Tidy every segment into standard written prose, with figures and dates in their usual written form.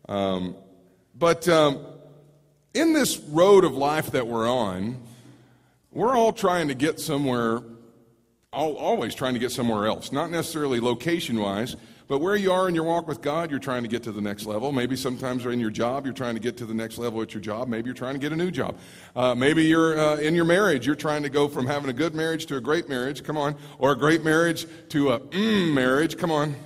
But in this road of life that we're on, we're all trying to get somewhere, always trying to get somewhere else. Not necessarily location-wise, but where you are in your walk with God, you're trying to get to the next level. Maybe sometimes in your job, you're trying to get to the next level at your job. Maybe you're trying to get a new job. Maybe you're in your marriage. You're trying to go from having a good marriage to a great marriage. Come on. Or a great marriage to a marriage. Come on.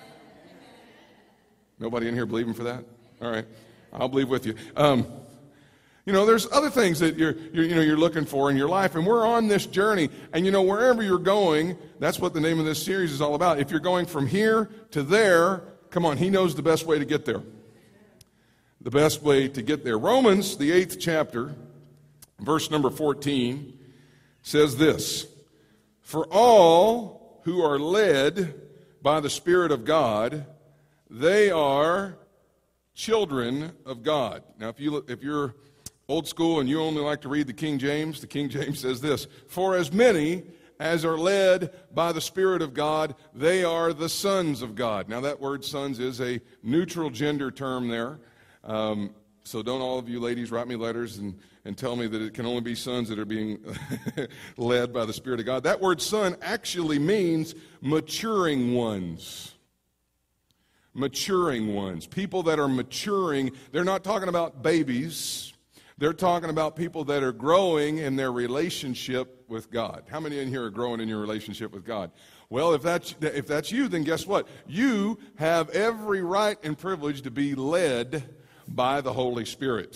Nobody in here believing for that? All right. I'll believe with you. There's other things that you're looking for in your life, and we're on this journey. And wherever you're going, that's what the name of this series is all about. If you're going from here to there, come on, He knows the best way to get there. The best way to get there. Romans, the 8th chapter, verse number 14, says this: "For all who are led by the Spirit of God, they are children of God." Now, if you're old school and you only like to read the King James says this: "For as many as are led by the Spirit of God, they are the sons of God." Now, that word sons is a neutral gender term there. So don't all of you ladies write me letters and tell me that it can only be sons that are being led by the Spirit of God. That word son actually means maturing ones. Maturing ones. People that are maturing. They're not talking about babies. They're talking about people that are growing in their relationship with God. How many in here are growing in your relationship with God? Well, if that's you, then guess what? You have every right and privilege to be led by the Holy Spirit.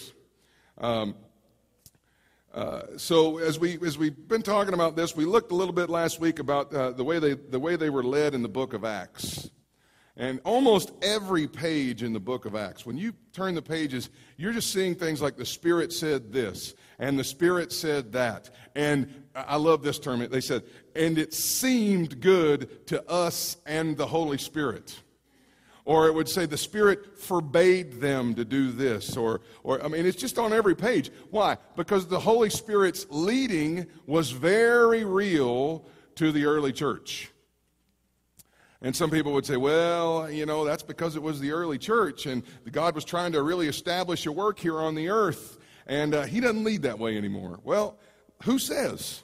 So as we've been talking about this, we looked a little bit last week about the way they were led in the book of Acts. And almost every page in the book of Acts, when you turn the pages, you're just seeing things like the Spirit said this, and the Spirit said that. And I love this term. They said, "And it seemed good to us and the Holy Spirit." Or it would say the Spirit forbade them to do this. Or it's just on every page. Why? Because the Holy Spirit's leading was very real to the early church. And some people would say, well, that's because it was the early church and God was trying to really establish a work here on the earth, and He doesn't lead that way anymore. Well, who says?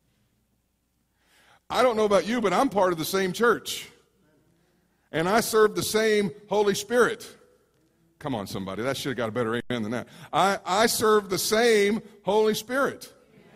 I don't know about you, but I'm part of the same church. And I serve the same Holy Spirit. Come on, somebody. That should have got a better amen than that. I serve the same Holy Spirit.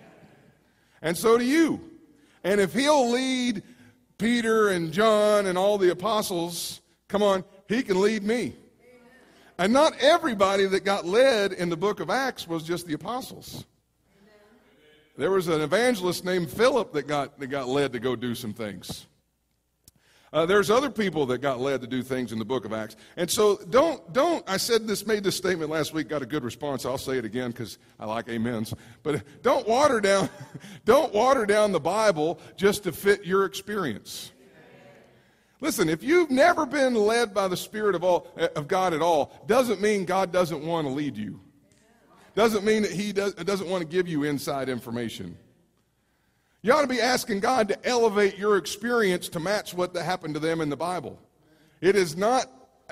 And so do you. And if He'll lead Peter and John and all the apostles, come on, He can lead me. And not everybody that got led in the book of Acts was just the apostles. There was an evangelist named Philip that got led to go do some things. There's other people that got led to do things in the book of Acts. And so I made this statement last week, got a good response. I'll say it again because I like amens. But don't water down the Bible just to fit your experience. Listen, if you've never been led by the Spirit of God at all, doesn't mean God doesn't want to lead you. Doesn't mean that He doesn't want to give you inside information. You ought to be asking God to elevate your experience to match what happened to them in the Bible. It is not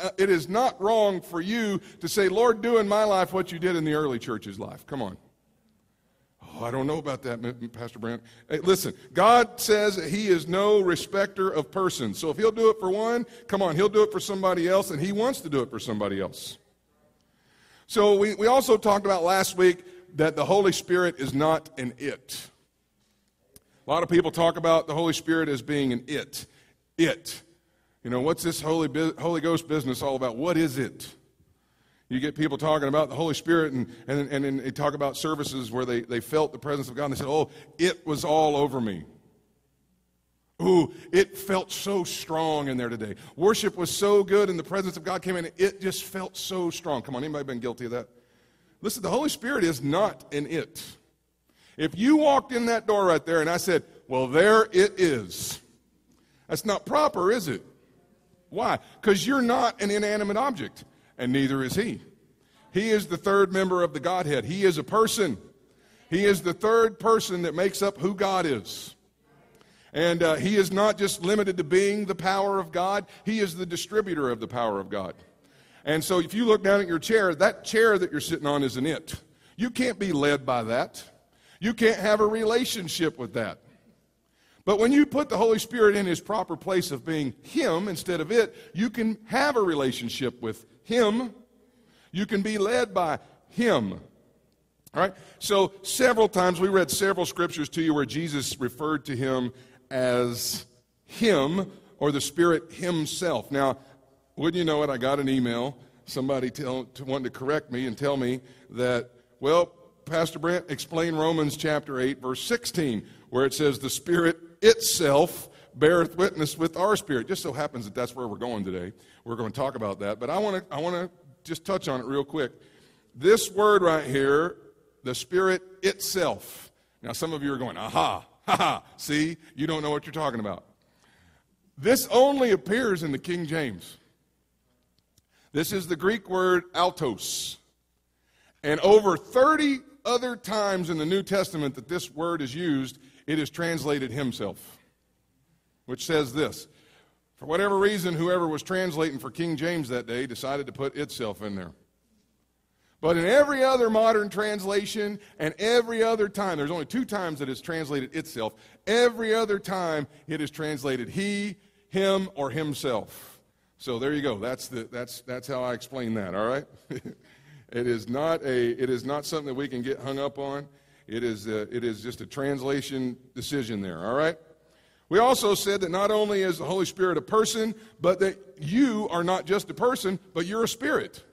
wrong for you to say, Lord, do in my life what you did in the early church's life. Come on. Oh, I don't know about that, Pastor Brent. Hey, listen, God says that He is no respecter of persons. So if He'll do it for one, come on, He'll do it for somebody else, and He wants to do it for somebody else. So we also talked about last week that the Holy Spirit is not an it. A lot of people talk about the Holy Spirit as being an it. It. What's this Holy Ghost business all about? What is it? You get people talking about the Holy Spirit, and they talk about services where they felt the presence of God, and they said, oh, it was all over me. Ooh, it felt so strong in there today. Worship was so good, and the presence of God came in. It just felt so strong. Come on, anybody been guilty of that? Listen, the Holy Spirit is not an it. If you walked in that door right there and I said, well, there it is, that's not proper, is it? Why? Because you're not an inanimate object, and neither is He. He is the third member of the Godhead. He is a person. He is the third person that makes up who God is. And He is not just limited to being the power of God. He is the distributor of the power of God. And so if you look down at your chair, that chair that you're sitting on is an it. You can't be led by that. You can't have a relationship with that. But when you put the Holy Spirit in his proper place of being him instead of it, you can have a relationship with him. You can be led by him. All right? So several times, we read several scriptures to you where Jesus referred to him as him or the Spirit himself. Now, wouldn't you know it, I got an email, somebody wanted to correct me and tell me that, well, Pastor Brent, explain Romans chapter 8, verse 16, where it says the Spirit itself beareth witness with our spirit. Just so happens that that's where we're going today. We're going to talk about that. But I want to just touch on it real quick. This word right here, the Spirit itself. Now, some of you are going, aha, ha, ha. See, you don't know what you're talking about. This only appears in the King James. This is the Greek word altos. And over 30 other times in the New Testament that this word is used, it is translated himself, which says this. For whatever reason, whoever was translating for King James that day decided to put itself in there. But in every other modern translation and every other time, there's only 2 times that it's translated itself. Every other time it is translated he, him, or himself. So there you go. That's how I explain that, all right? It is not something that we can get hung up on. It is just a translation decision there, all right? We also said that not only is the Holy Spirit a person, but that you are not just a person, but you're a spirit.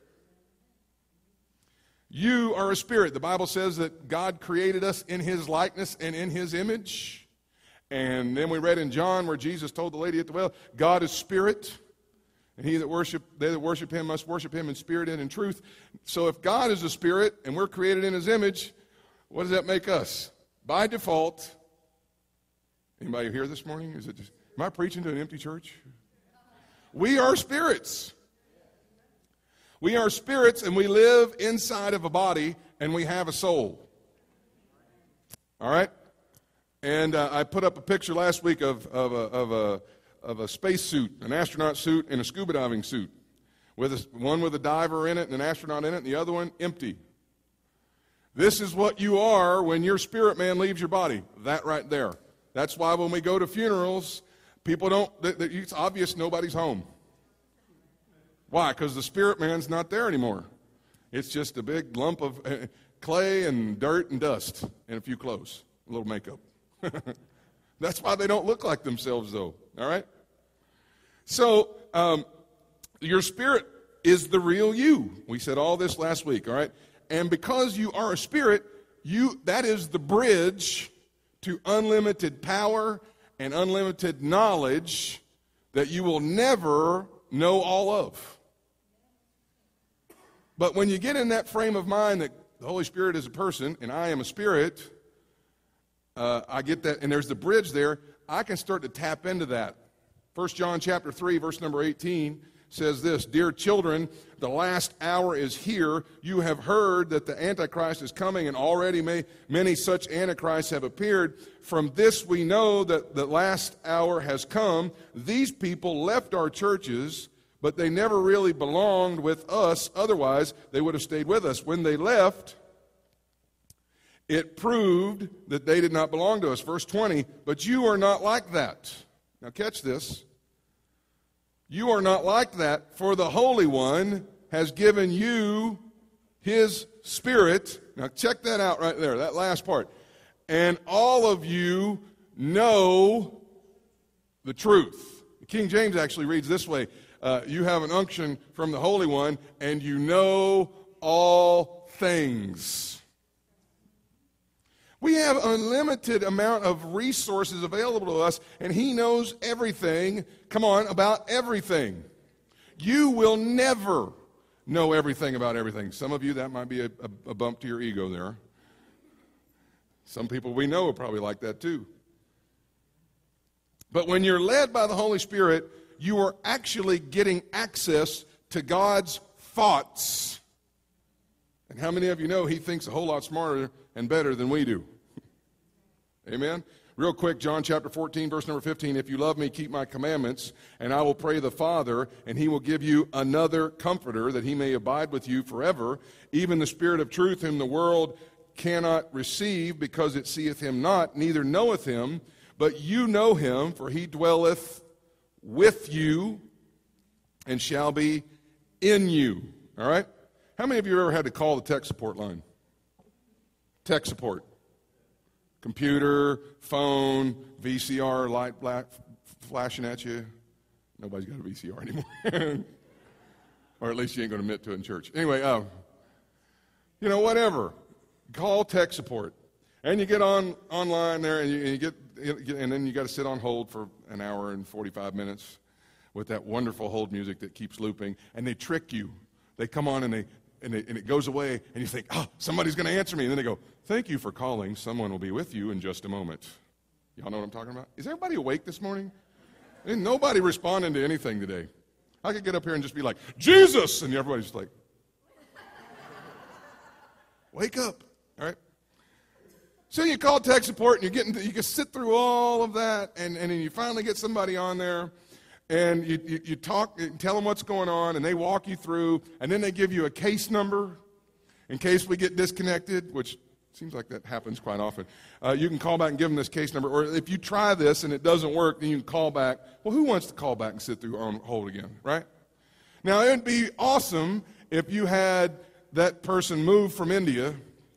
You are a spirit. The Bible says that God created us in his likeness and in his image. And then we read in John where Jesus told the lady at the well, God is spirit. And they that worship him must worship him in spirit and in truth. So if God is a spirit and we're created in his image, what does that make us? By default, anybody here this morning? Am I preaching to an empty church? We are spirits. We are spirits and we live inside of a body and we have a soul. All right? And I put up a picture last week of a space suit, an astronaut suit, and a scuba diving suit. One with a diver in it and an astronaut in it, and the other one empty. This is what you are when your spirit man leaves your body. That right there. That's why when we go to funerals, people it's obvious nobody's home. Why? Because the spirit man's not there anymore. It's just a big lump of clay and dirt and dust and a few clothes, a little makeup. That's why they don't look like themselves, though. All right? So, your spirit is the real you. We said all this last week, all right? And because you are a spirit, that is the bridge to unlimited power and unlimited knowledge that you will never know all of. But when you get in that frame of mind that the Holy Spirit is a person and I am a spirit, I get that, and there's the bridge there, I can start to tap into that. 1 John chapter 3, verse number 18 says this, Dear children, the last hour is here. You have heard that the Antichrist is coming, and already many such Antichrists have appeared. From this we know that the last hour has come. These people left our churches, but they never really belonged with us. Otherwise, they would have stayed with us. When they left, it proved that they did not belong to us. Verse 20, but you are not like that. Now catch this. You are not like that, for the Holy One has given you his Spirit. Now check that out right there, that last part. And all of you know the truth. The King James actually reads this way. You have an unction from the Holy One, and you know all things. We have an unlimited amount of resources available to us, and he knows everything, about everything. You will never know everything about everything. Some of you, that might be a bump to your ego there. Some people we know are probably like that too. But when you're led by the Holy Spirit, you are actually getting access to God's thoughts. And how many of you know he thinks a whole lot smarter and better than we do? Amen? Real quick, John chapter 14, verse number 15. If you love me, keep my commandments, and I will pray the Father, and he will give you another comforter, that he may abide with you forever, even the Spirit of truth, whom the world cannot receive, because it seeth him not, neither knoweth him, but you know him, for he dwelleth with you and shall be in you. All right? How many of you ever had to call the tech support line? Tech support. Computer, phone, VCR, light flashing at you. Nobody's got a VCR anymore. Or at least you ain't going to admit to it in church. Anyway, whatever. Call tech support. And you get online there, and you get, and then you got to sit on hold for an hour and 45 minutes with that wonderful hold music that keeps looping, and they trick you. They come on, and it goes away, and you think, somebody's going to answer me. And then they go, thank you for calling. Someone will be with you in just a moment. Y'all know what I'm talking about? Is everybody awake this morning? Ain't nobody responding to anything today. I could get up here and just be like, Jesus! And everybody's just like, wake up. All right? So you call tech support, and you can sit through all of that, and then you finally get somebody on there, and you talk, and tell them what's going on, and they walk you through, and then they give you a case number in case we get disconnected, which seems like that happens quite often. You can call back and give them this case number, or if you try this and it doesn't work, then you can call back. Well, who wants to call back and sit through on hold again, right? Now, it would be awesome if you had that person move from India.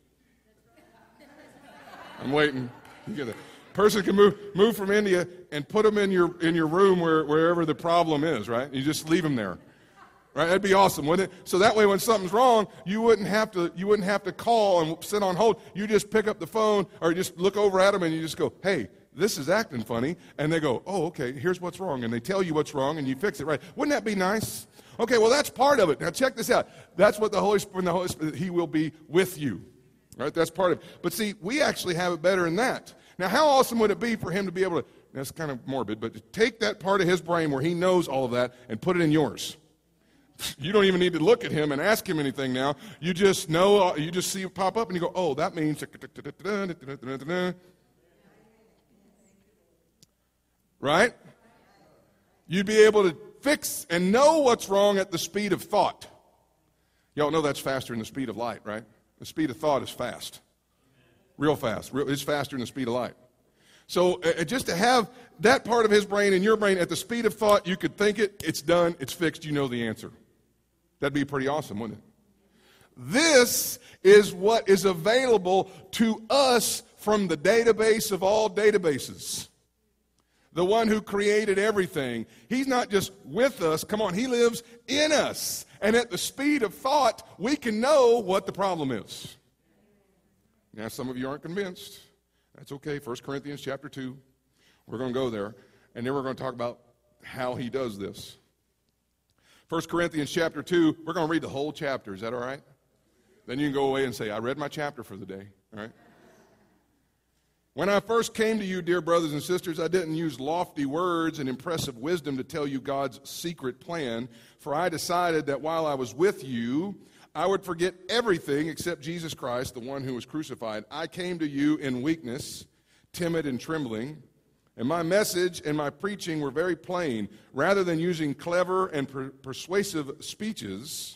I'm waiting. You get it. Person can move from India and put them in your room wherever the problem is, right? You just leave them there, right? That'd be awesome, wouldn't it? So that way, when something's wrong, you wouldn't have to call and sit on hold. You just pick up the phone or just look over at them and you just go, "Hey, this is acting funny," and they go, "Oh, okay. Here's what's wrong," and they tell you what's wrong and you fix it, right? Wouldn't that be nice? Okay, well, that's part of it. Now check this out. That's what the Holy Spirit, He will be with you, right? That's part of it. But see, we actually have it better than that. Now, how awesome would it be for him to be able to, that's kind of morbid, but to take that part of his brain where he knows all of that and put it in yours. You don't even need to look at him and ask him anything now. You just know, you just see it pop up and you go, "Oh, that means," right? You'd be able to fix and know what's wrong at the speed of thought. Y'all know that's faster than the speed of light, right? The speed of thought is fast. Real fast. It's faster than the speed of light. So just to have that part of his brain and your brain at the speed of thought, you could think it, it's done, it's fixed, you know the answer. That'd be pretty awesome, wouldn't it? This is what is available to us from the database of all databases. The one who created everything. He's not just with us. Come on, he lives in us. And at the speed of thought, we can know what the problem is. Now, some of you aren't convinced. That's okay. 1 Corinthians chapter 2. We're going to go there. And then we're going to talk about how he does this. 1 Corinthians chapter 2, we're going to read the whole chapter. Is that all right? Then you can go away and say, "I read my chapter for the day." All right? "When I first came to you, dear brothers and sisters, I didn't use lofty words and impressive wisdom to tell you God's secret plan, for I decided that while I was with you, I would forget everything except Jesus Christ, the one who was crucified. I came to you in weakness, timid and trembling, and my message and my preaching were very plain. Rather than using clever and persuasive speeches,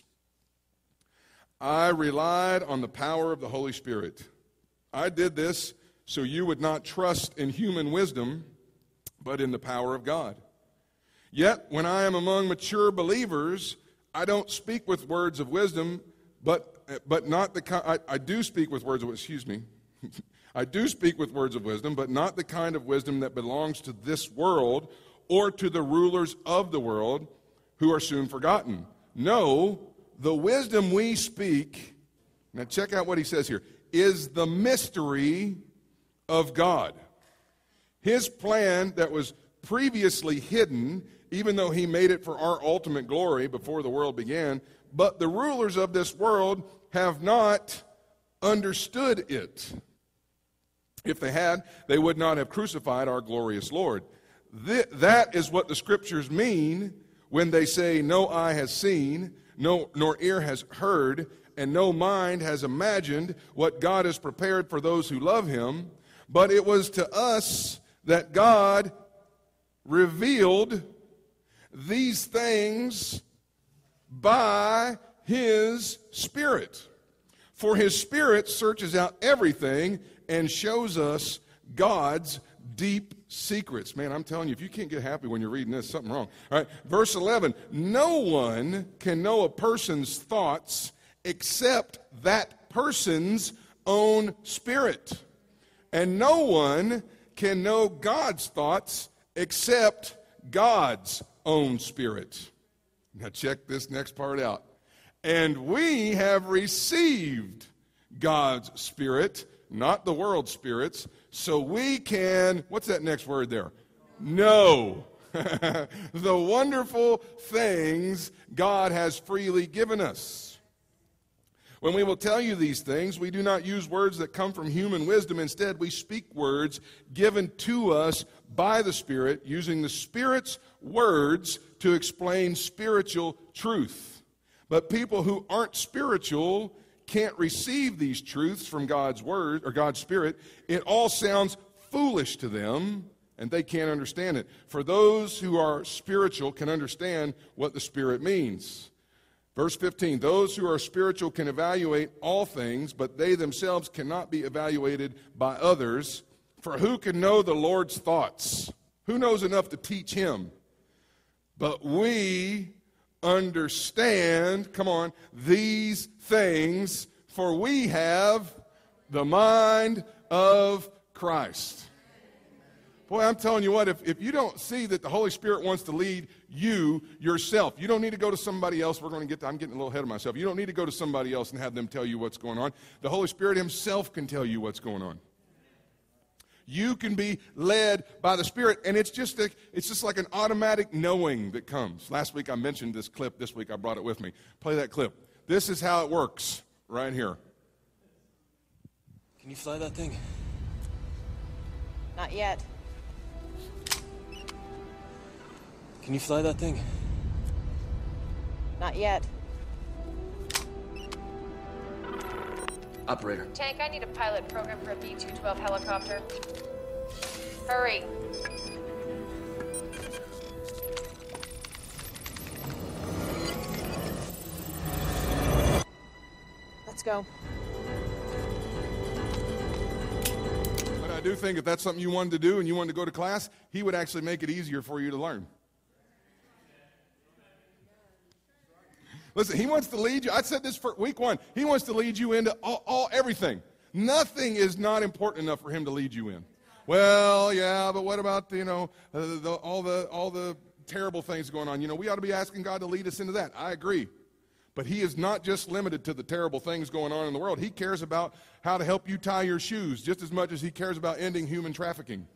I relied on the power of the Holy Spirit. I did this so you would not trust in human wisdom, but in the power of God. Yet, when I am among mature believers, I don't speak with words of wisdom, but not the I do speak with words of I do speak with words of wisdom, but not the kind of wisdom that belongs to this world or to the rulers of the world who are soon forgotten. No, the wisdom we speak, now check out what he says here, is the mystery of God. His plan that was previously hidden, even though he made it for our ultimate glory before the world began, but the rulers of this world have not understood it. If they had, they would not have crucified our glorious Lord. That is what the Scriptures mean when they say, "No eye has seen, nor ear has heard, and no mind has imagined what God has prepared for those who love him. But it was to us that God revealed these things by His Spirit. For His Spirit searches out everything and shows us God's deep secrets. Man, I'm telling you, if you can't get happy when you're reading this, something wrong. All right, verse 11, no one can know a person's thoughts except that person's own spirit. And no one can know God's thoughts except God's own spirit. Now check this next part out. And we have received God's Spirit, not the world's spirits, so we can, what's that next word there? Know the wonderful things God has freely given us. When we will tell you these things, we do not use words that come from human wisdom. Instead, we speak words given to us by the Spirit, using the Spirit's words to explain spiritual truth. But people who aren't spiritual can't receive these truths from God's Word or God's Spirit. It all sounds foolish to them, and they can't understand it. For those who are spiritual can understand what the Spirit means. Verse 15, those who are spiritual can evaluate all things, but they themselves cannot be evaluated by others. For who can know the Lord's thoughts? Who knows enough to teach Him? But we understand, come on, these things, for we have the mind of Christ. Boy, I'm telling you what, if you don't see that the Holy Spirit wants to lead you yourself, you don't need to go to somebody else. I'm getting a little ahead of myself. You don't need to go to somebody else and have them tell you what's going on. The Holy Spirit Himself can tell you what's going on. You can be led by the Spirit, and it's just like an automatic knowing that comes. Last week I mentioned this clip. This week I brought it with me. Play that clip. This is how it works right here. Can you fly that thing? Not yet. Can you fly that thing? Not yet. Operator. Tank, I need a pilot program for a B-212 helicopter. Hurry. Let's go. But I do think if that's something you wanted to do and you wanted to go to class, He would actually make it easier for you to learn. Listen, He wants to lead you. I said this for week 1. He wants to lead you into everything. Nothing is not important enough for Him to lead you in. Well, yeah, but what about, all the terrible things going on? We ought to be asking God to lead us into that. I agree. But He is not just limited to the terrible things going on in the world. He cares about how to help you tie your shoes just as much as He cares about ending human trafficking.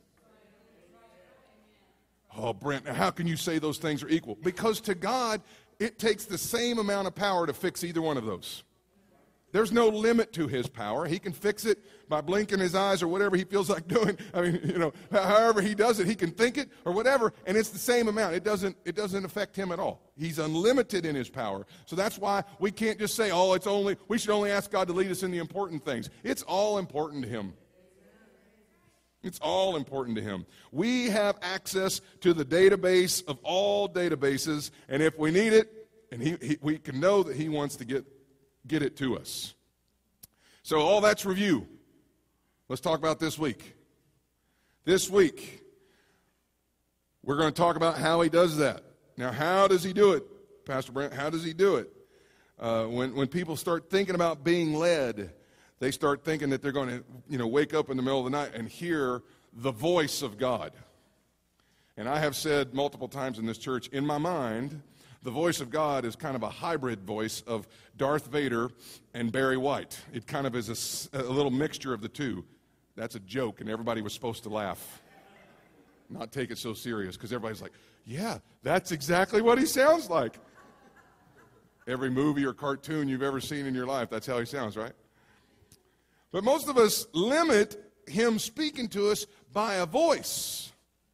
Oh, Brent, how can you say those things are equal? Because to God, it takes the same amount of power to fix either one of those. There's no limit to His power. He can fix it by blinking His eyes or whatever He feels like doing. I mean, however He does it, He can think it or whatever, and it's the same amount. It doesn't affect Him at all. He's unlimited in His power. So that's why we can't just say, we should only ask God to lead us in the important things. It's all important to Him. It's all important to Him. We have access to the database of all databases, and if we need it, and we can know that He wants to get it to us. So all that's review. Let's talk about this week. This week, we're going to talk about how He does that. Now, how does He do it, Pastor Brent? How does He do it? When people start thinking about being led, they start thinking that they're going to, wake up in the middle of the night and hear the voice of God. And I have said multiple times in this church, in my mind, the voice of God is kind of a hybrid voice of Darth Vader and Barry White. It kind of is a little mixture of the two. That's a joke, and everybody was supposed to laugh. Not take it so serious, because everybody's like, yeah, that's exactly what He sounds like. Every movie or cartoon you've ever seen in your life, that's how He sounds, right? But most of us limit Him speaking to us by a voice.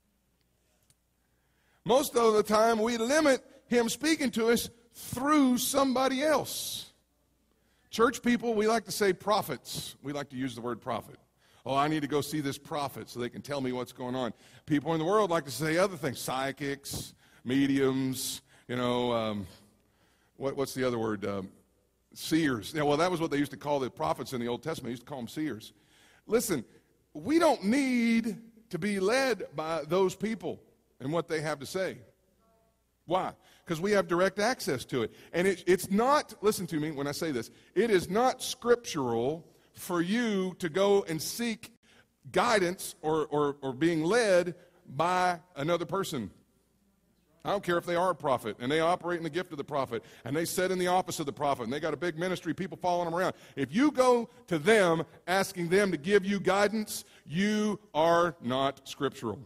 Most of the time, we limit Him speaking to us through somebody else. Church people, we like to say prophets. We like to use the word prophet. Oh, I need to go see this prophet so they can tell me what's going on. People in the world like to say other things, psychics, mediums, what's the other word? Seers. Yeah, well, that was what they used to call the prophets in the Old Testament. They used to call them seers. Listen, we don't need to be led by those people and what they have to say. Why? Because we have direct access to it. And it's not, listen to me when I say this, it is not scriptural for you to go and seek guidance or being led by another person. I don't care if they are a prophet and they operate in the gift of the prophet and they sit in the office of the prophet and they got a big ministry, people following them around. If you go to them asking them to give you guidance, you are not scriptural.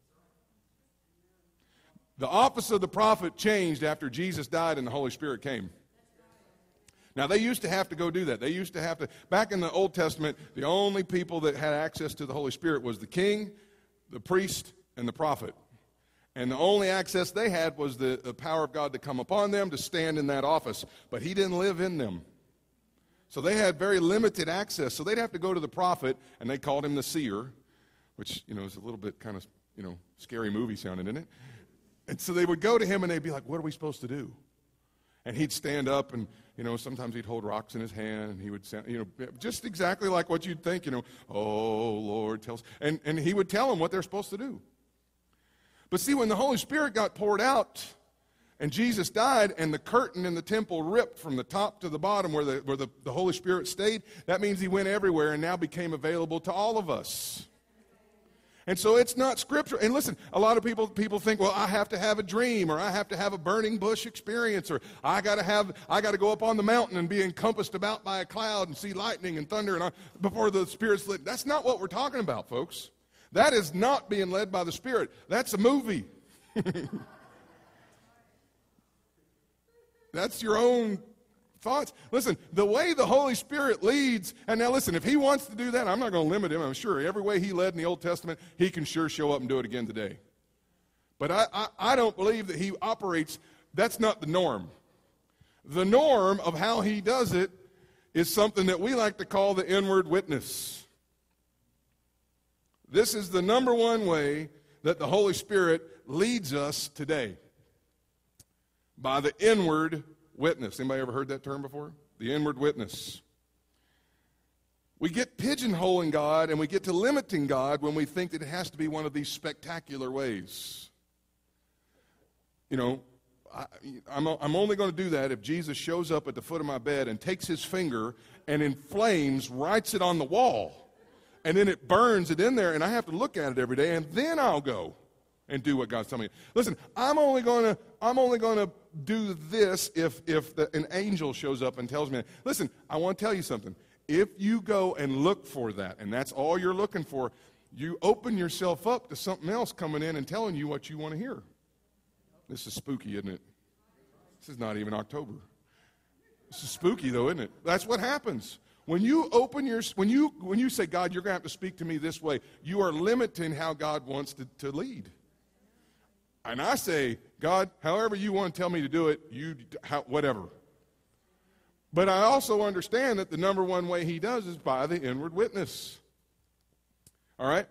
The office of the prophet changed after Jesus died and the Holy Spirit came. Now, they used to have to go do that. They used to have to, back in the Old Testament, the only people that had access to the Holy Spirit was the king, the priest, and the prophet. And the only access they had was the power of God to come upon them to stand in that office. But he didn't live in them. So they had very limited access. So they'd have to go to the prophet, and they called him the seer, which, is a little bit kind of, scary movie sounding, isn't it? And so they would go to him, and they'd be like, what are we supposed to do? And he'd stand up, and, sometimes he'd hold rocks in his hand, and he would sound, just exactly like what you'd think, oh, Lord, tell us. And he would tell them what they're supposed to do. But see, when the Holy Spirit got poured out and Jesus died and the curtain in the temple ripped from the top to the bottom where the Holy Spirit stayed, that means he went everywhere and now became available to all of us. And so it's not scriptural. And listen, a lot of people think, well, I have to have a dream, or I have to have a burning bush experience, or I got to go up on the mountain and be encompassed about by a cloud and see lightning and thunder and before the Spirit's lit. That's not what we're talking about, folks. That is not being led by the Spirit. That's a movie. That's your own thoughts. Listen, the way the Holy Spirit leads, and now listen, if he wants to do that, I'm not going to limit him. I'm sure every way he led in the Old Testament, he can sure show up and do it again today. But I don't believe that he operates, that's not the norm. The norm of how he does it is something that we like to call the inward witness. This is the number one way that the Holy Spirit leads us today. By the inward witness. Anybody ever heard that term before? The inward witness. We get pigeonholing God and we get to limiting God when we think that it has to be one of these spectacular ways. I'm only going to do that if Jesus shows up at the foot of my bed and takes his finger and in flames writes it on the wall. And then it burns it in there, and I have to look at it every day, and then I'll go and do what God's telling me. Listen, I'm only going to do this if an angel shows up and tells me. Listen, I want to tell you something. If you go and look for that, and that's all you're looking for, you open yourself up to something else coming in and telling you what you want to hear. This is spooky, isn't it? This is not even October. This is spooky, though, isn't it? That's what happens. When you say, God, you're going to have to speak to me this way, you are limiting how God wants to lead. And I say, God, however you want to tell me to do it, whatever. But I also understand that the number one way he does is by the inward witness. All right?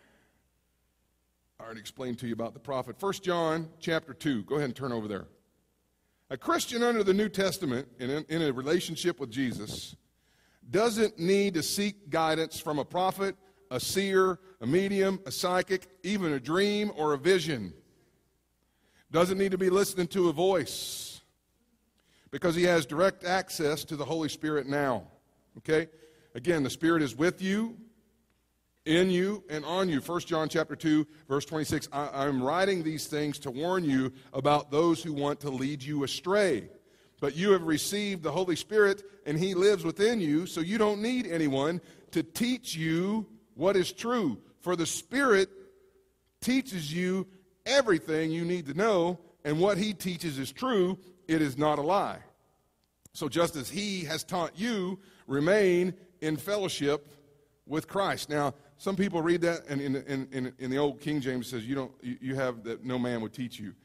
I already explained to you about the prophet. 1 John chapter 2. Go ahead and turn over there. A Christian under the New Testament in a relationship with Jesus doesn't need to seek guidance from a prophet, a seer, a medium, a psychic, even a dream or a vision. Doesn't need to be listening to a voice because he has direct access to the Holy Spirit now. Okay? Again, the Spirit is with you, in you, and on you. 1 John chapter 2, verse 26. I'm writing these things to warn you about those who want to lead you astray. But you have received the Holy Spirit, and he lives within you, so you don't need anyone to teach you what is true. For the Spirit teaches you everything you need to know, and what he teaches is true. It is not a lie. So just as he has taught you, remain in fellowship with Christ. Now, some people read that, and in the old King James it says you have that no man would teach you.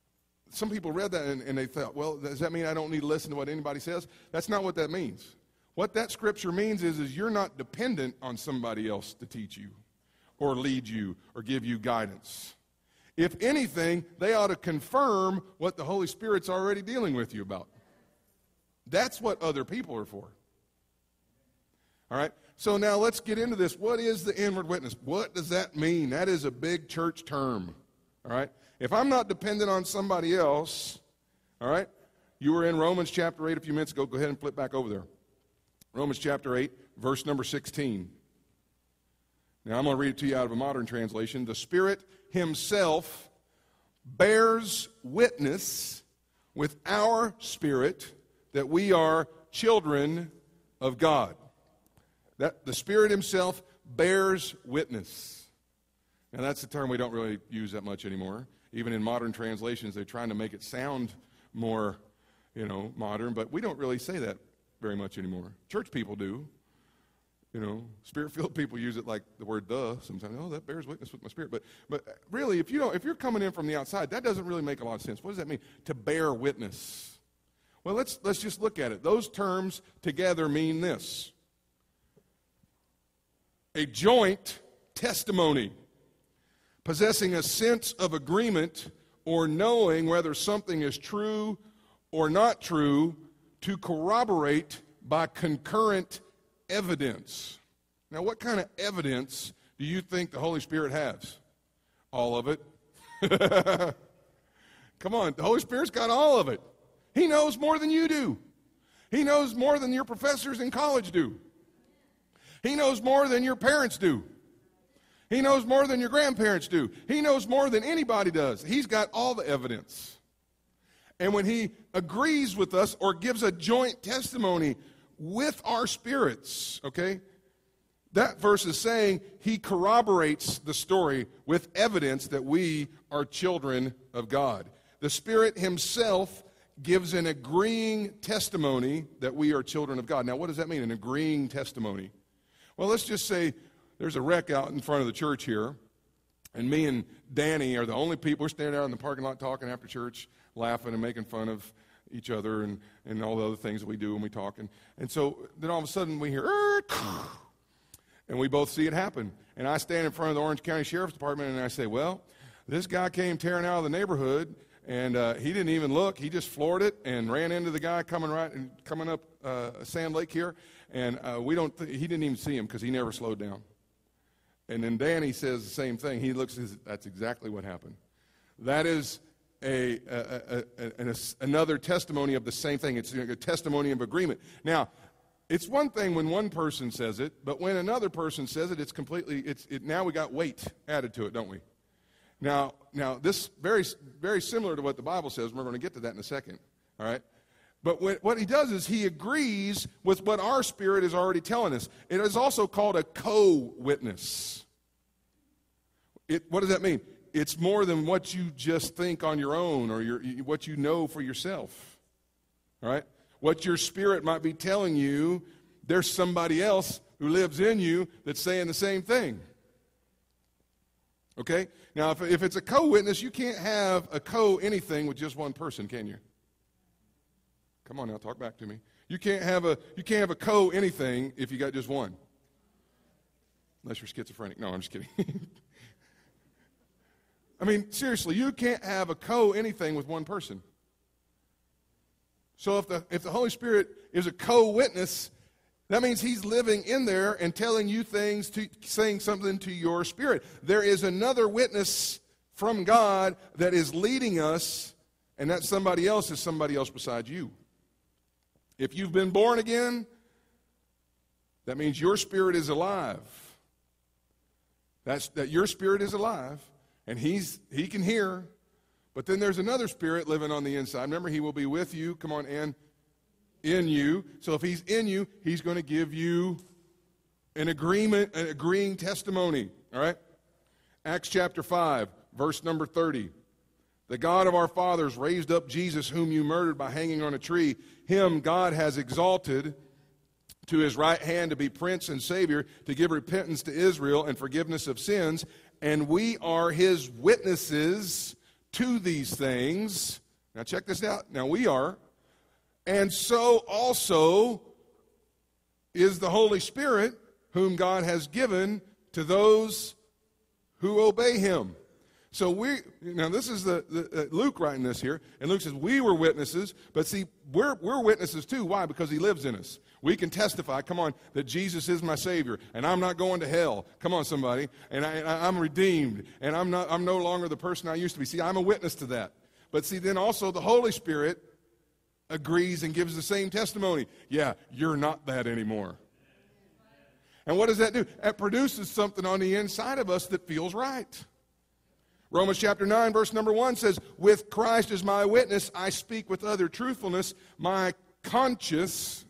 Some people read that and they thought, well, does that mean I don't need to listen to what anybody says? That's not what that means. What that scripture means is you're not dependent on somebody else to teach you or lead you or give you guidance. If anything, they ought to confirm what the Holy Spirit's already dealing with you about. That's what other people are for. All right? So now let's get into this. What is the inward witness? What does that mean? That is a big church term. All right? If I'm not dependent on somebody else, all right? You were in Romans chapter 8 a few minutes ago. Go ahead and flip back over there. Romans chapter 8, verse number 16. Now I'm going to read it to you out of a modern translation. The Spirit Himself bears witness with our spirit that we are children of God. That the Spirit Himself bears witness. Now that's a term we don't really use that much anymore. Even in modern translations, they're trying to make it sound more, modern, but we don't really say that very much anymore. Church people do. Spirit-filled people use it like the word "the" sometimes. Oh, that bears witness with my spirit. But really, if you're coming in from the outside, that doesn't really make a lot of sense. What does that mean? To bear witness. Well, let's just look at it. Those terms together mean this: a joint testimony, possessing a sense of agreement or knowing whether something is true or not true, to corroborate by concurrent evidence. Now, what kind of evidence do you think the Holy Spirit has? All of it. Come on, the Holy Spirit's got all of it. He knows more than you do. He knows more than your professors in college do. He knows more than your parents do. He knows more than your grandparents do. He knows more than anybody does. He's got all the evidence. And when He agrees with us or gives a joint testimony with our spirits, okay, that verse is saying He corroborates the story with evidence that we are children of God. The Spirit Himself gives an agreeing testimony that we are children of God. Now, what does that mean, an agreeing testimony? Well, let's just say there's a wreck out in front of the church here, and me and Danny are the only people. We're standing out in the parking lot talking after church, laughing and making fun of each other and all the other things that we do when we talk. And so then all of a sudden we hear, and we both see it happen. And I stand in front of the Orange County Sheriff's Department and I say, well, this guy came tearing out of the neighborhood, and he didn't even look. He just floored it and ran into the guy coming up Sand Lake here. And he didn't even see him because he never slowed down. And then Danny says the same thing. He looks and says, that's exactly what happened. That is another testimony of the same thing. It's a testimony of agreement. Now, it's one thing when one person says it, but when another person says it, it's completely. Now we got weight added to it, don't we? Now this very very similar to what the Bible says. We're going to get to that in a second. All right. But what he does is he agrees with what our spirit is already telling us. It is also called a co-witness. What does that mean? It's more than what you just think on your own or what you know for yourself. All right? What your spirit might be telling you, there's somebody else who lives in you that's saying the same thing. Okay? Now, if it's a co-witness, you can't have a co-anything with just one person, can you? Come on now, talk back to me. You can't have a co-anything if you got just one. Unless you're schizophrenic. No, I'm just kidding. I mean, seriously, you can't have a co-anything with one person. So if the Holy Spirit is a co-witness, that means He's living in there and telling you things, saying something to your spirit. There is another witness from God that is leading us, and that somebody else is somebody else besides you. If you've been born again, that means your spirit is alive. That your spirit is alive, and he can hear. But then there's another spirit living on the inside. Remember, He will be with you. Come on, and in you. So if He's in you, He's going to give you an agreeing testimony. All right? Acts chapter 5, verse number 30. The God of our fathers raised up Jesus, whom you murdered by hanging on a tree. Him God has exalted to His right hand to be Prince and Savior, to give repentance to Israel and forgiveness of sins. And we are His witnesses to these things. Now check this out. Now we are. And so also is the Holy Spirit, whom God has given to those who obey him. So this is the Luke writing this here, and Luke says we were witnesses, but see, we're witnesses too. Why? Because he lives in us. We can testify, come on, that Jesus is my Savior, and I'm not going to hell. Come on, somebody. And I'm redeemed, and I'm no longer the person I used to be. See, I'm a witness to that. But see, then also the Holy Spirit agrees and gives the same testimony. Yeah, you're not that anymore. And what does that do? It produces something on the inside of us that feels right. Romans chapter 9, verse number 1 says, with Christ as my witness, I speak with utter truthfulness. My conscience,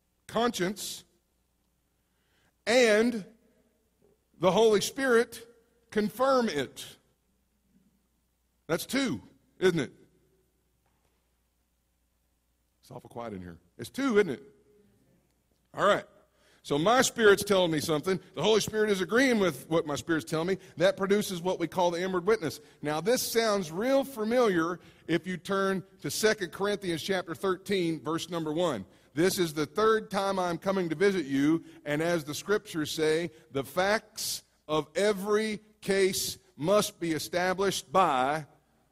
and the Holy Spirit confirm it. That's two, isn't it? It's awful quiet in here. It's two, isn't it? All right. So my spirit's telling me something. The Holy Spirit is agreeing with what my spirit's telling me. That produces what we call the inward witness. Now, this sounds real familiar if you turn to 2 Corinthians chapter 13, verse number 1. This is the third time I'm coming to visit you, and as the scriptures say, the facts of every case must be established by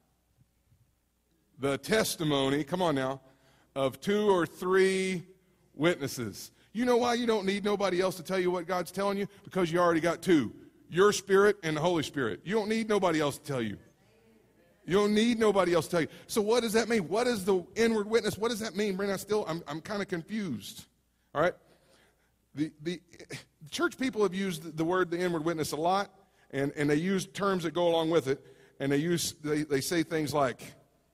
the testimony, come on now, of 2 or 3 witnesses. You know why you don't need nobody else to tell you what God's telling you? Because you already got 2. Your Spirit and the Holy Spirit. You don't need nobody else to tell you. You don't need nobody else to tell you. So what does that mean? What is the inward witness? What does that mean? Brandon, I'm kind of confused. All right? The church people have used the word the inward witness a lot, and they use terms that go along with it, and they say things like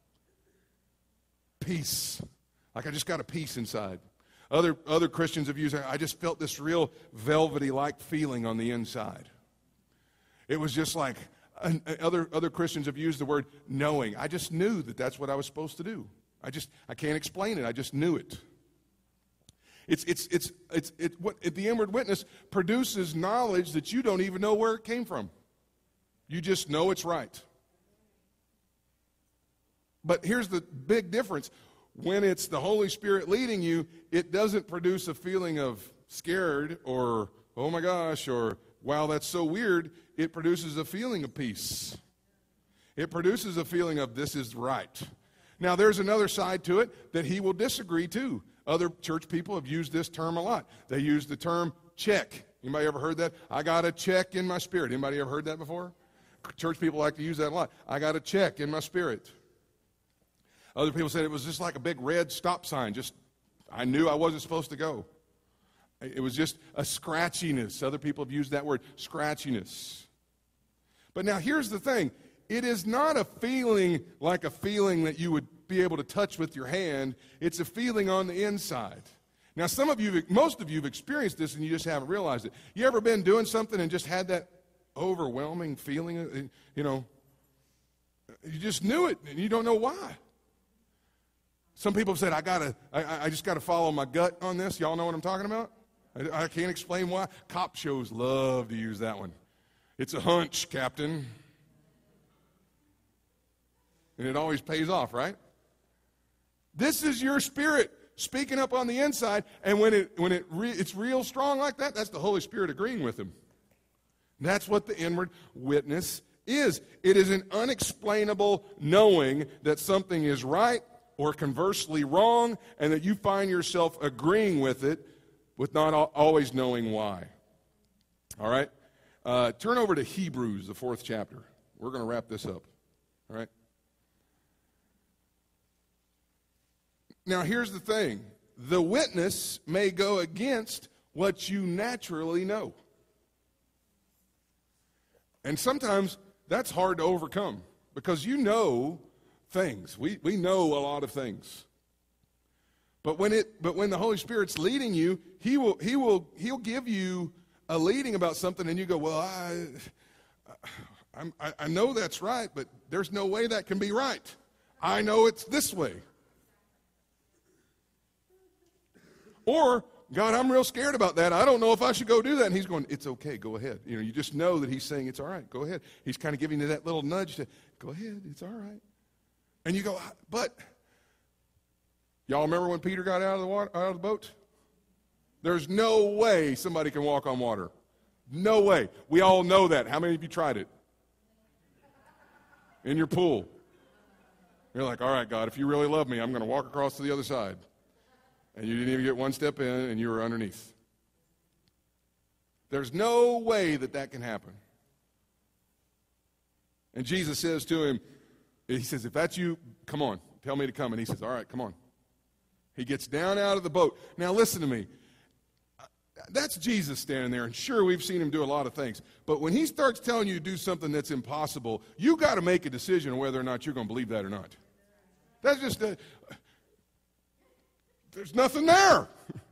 peace. Like, I just got a peace inside. Other Christians have used it. I just felt this real velvety-like feeling on the inside. It was just like, other Christians have used the word knowing. I just knew that that's what I was supposed to do. I can't explain it. I just knew it. The inward witness produces knowledge that you don't even know where it came from. You just know it's right. But here's the big difference. When it's the Holy Spirit leading you, it doesn't produce a feeling of scared or, oh my gosh, or, wow, that's so weird. It produces a feeling of peace. It produces a feeling of this is right. Now, there's another side to it that he will disagree too. Other church people have used this term a lot. They use the term check. Anybody ever heard that? I got a check in my spirit. Anybody ever heard that before? Church people like to use that a lot. I got a check in my spirit. Other people said it was just like a big red stop sign. Just, I knew I wasn't supposed to go. It was just a scratchiness. Other people have used that word, scratchiness. But now here's the thing. It is not a feeling like a feeling that you would be able to touch with your hand. It's a feeling on the inside. Now most of you have experienced this and you just haven't realized it. You ever been doing something and just had that overwhelming feeling, you just knew it and you don't know why? Some people have said, I just got to follow my gut on this. Y'all know what I'm talking about? I can't explain why. Cop shows love to use that one. It's a hunch, Captain. And it always pays off, right? This is your spirit speaking up on the inside, and when it's real strong like that, that's the Holy Spirit agreeing with him. That's what the inward witness is. It is an unexplainable knowing that something is right or conversely wrong, and that you find yourself agreeing with it with not always knowing why. All right? Turn over to Hebrews, the 4th chapter. We're going to wrap this up. All right? Now, here's the thing. The witness may go against what you naturally know. And sometimes that's hard to overcome because you know things. We know a lot of things. But when the Holy Spirit's leading you, he'll give you a leading about something, and you go, well, I know that's right, but there's no way that can be right. I know it's this way. Or, God, I'm real scared about that. I don't know if I should go do that. And he's going, it's okay, go ahead. You just know that he's saying it's all right, go ahead. He's kind of giving you that little nudge to, go ahead, it's all right. And you go, but, y'all remember when Peter got out of the boat? There's no way somebody can walk on water. No way. We all know that. How many of you tried it? In your pool. You're like, all right, God, if you really love me, I'm going to walk across to the other side. And you didn't even get one step in, and you were underneath. There's no way that can happen. And Jesus says to him, he says, if that's you, come on, tell me to come. And he says, all right, come on. He gets down out of the boat. Now listen to me. That's Jesus standing there, and sure, we've seen him do a lot of things. But when he starts telling you to do something that's impossible, you got to make a decision on whether or not you're going to believe that or not. That's just, there's nothing there.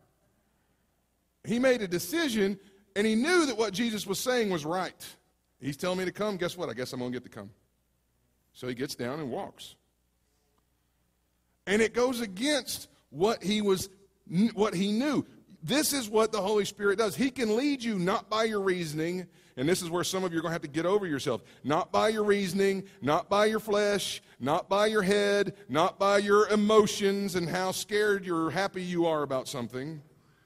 He made a decision, and he knew that what Jesus was saying was right. He's telling me to come. Guess what? I guess I'm going to get to come. So he gets down and walks. And it goes against what he knew. This is what the Holy Spirit does. He can lead you not by your reasoning, and this is where some of you are going to have to get over yourself. Not by your reasoning, not by your flesh, not by your head, not by your emotions and how scared or happy you are about something.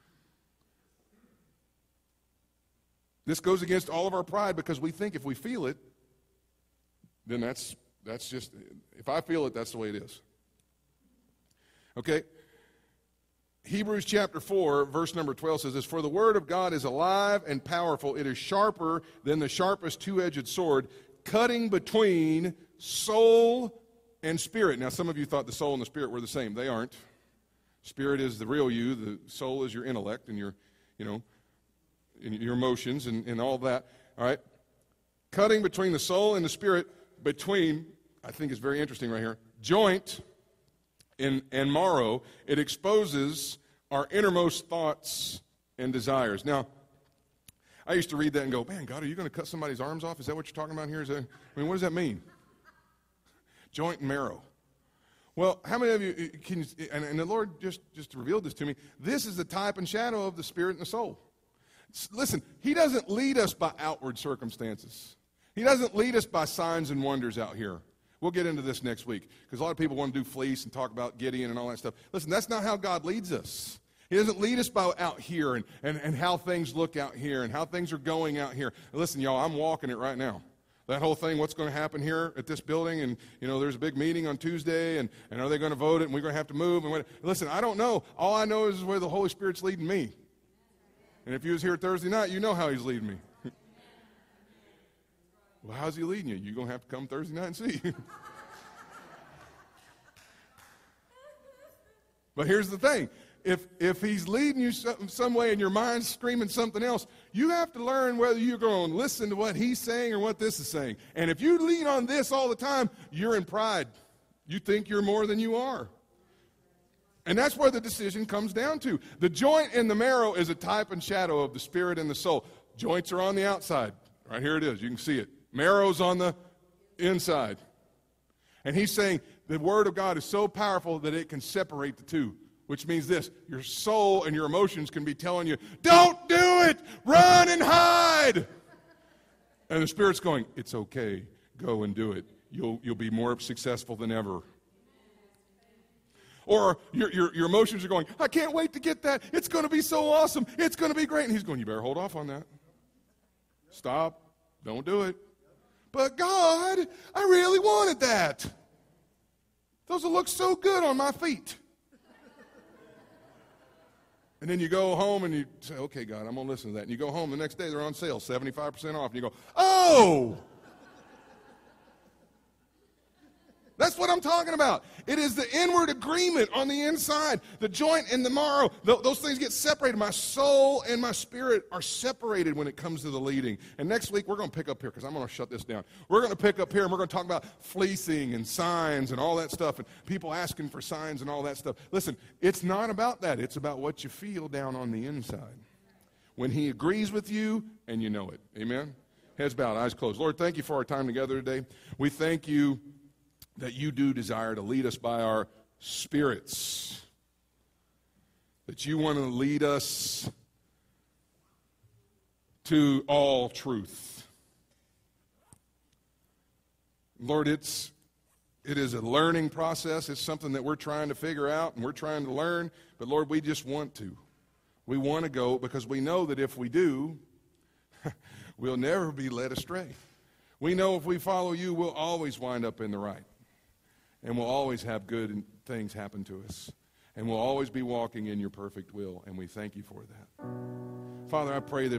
This goes against all of our pride because we think if we feel it, then that's just, if I feel it, that's the way it is. Okay? Hebrews chapter 4, verse number 12 says this, for the word of God is alive and powerful. It is sharper than the sharpest two-edged sword, cutting between soul and spirit. Now, some of you thought the soul and the spirit were the same. They aren't. Spirit is the real you. The soul is your intellect and your, and your emotions and all that. All right? Cutting between the soul and the spirit, between, I think it's very interesting right here, joint and marrow. It exposes our innermost thoughts and desires. Now, I used to read that and go, man, God, are you going to cut somebody's arms off? Is that what you're talking about here? What does that mean? Joint and marrow. Well, how many of you can, and the Lord just revealed this to me, this is the type and shadow of the spirit and the soul. Listen, he doesn't lead us by outward circumstances. He doesn't lead us by signs and wonders out here. We'll get into this next week because a lot of people want to do fleece and talk about Gideon and all that stuff. Listen, that's not how God leads us. He doesn't lead us by out here and how things look out here and how things are going out here. Listen, y'all, I'm walking it right now. That whole thing, what's going to happen here at this building, and, there's a big meeting on Tuesday, and are they going to vote it, and we're going to have to move? And listen, I don't know. All I know is where the Holy Spirit's leading me. And if you was here Thursday night, you know how he's leading me. Well, how's he leading you? You're going to have to come Thursday night and see. But here's the thing. If he's leading you some way and your mind's screaming something else, you have to learn whether you're going to listen to what he's saying or what this is saying. And if you lean on this all the time, you're in pride. You think you're more than you are. And that's where the decision comes down to. The joint and the marrow is a type and shadow of the spirit and the soul. Joints are on the outside. Right here it is. You can see it. Marrow's on the inside. And he's saying the Word of God is so powerful that it can separate the two. Which means this, your soul and your emotions can be telling you, don't do it, run and hide. And the Spirit's going, it's okay, go and do it. You'll be more successful than ever. Or your emotions are going, I can't wait to get that. It's going to be so awesome. It's going to be great. And he's going, you better hold off on that. Stop. Don't do it. But God, I really wanted that. Those will look so good on my feet. And then you go home and you say, okay, God, I'm going to listen to that. And you go home the next day, they're on sale, 75% off. And you go, oh! That's what I'm talking about. It is the inward agreement on the inside. The joint and the marrow, those things get separated. My soul and my spirit are separated when it comes to the leading. And next week, we're going to pick up here because I'm going to shut this down. We're going to pick up here and we're going to talk about fleecing and signs and all that stuff and people asking for signs and all that stuff. Listen, it's not about that. It's about what you feel down on the inside. When he agrees with you and you know it. Amen? Heads bowed, eyes closed. Lord, thank you for our time together today. We thank you that you do desire to lead us by our spirits, that you want to lead us to all truth. Lord, it is a learning process. It's something that we're trying to figure out and we're trying to learn, but Lord, we just want to. We want to go because we know that if we do, we'll never be led astray. We know if we follow you, we'll always wind up in the right. And we'll always have good things happen to us. And we'll always be walking in your perfect will. And we thank you for that. Father, I pray that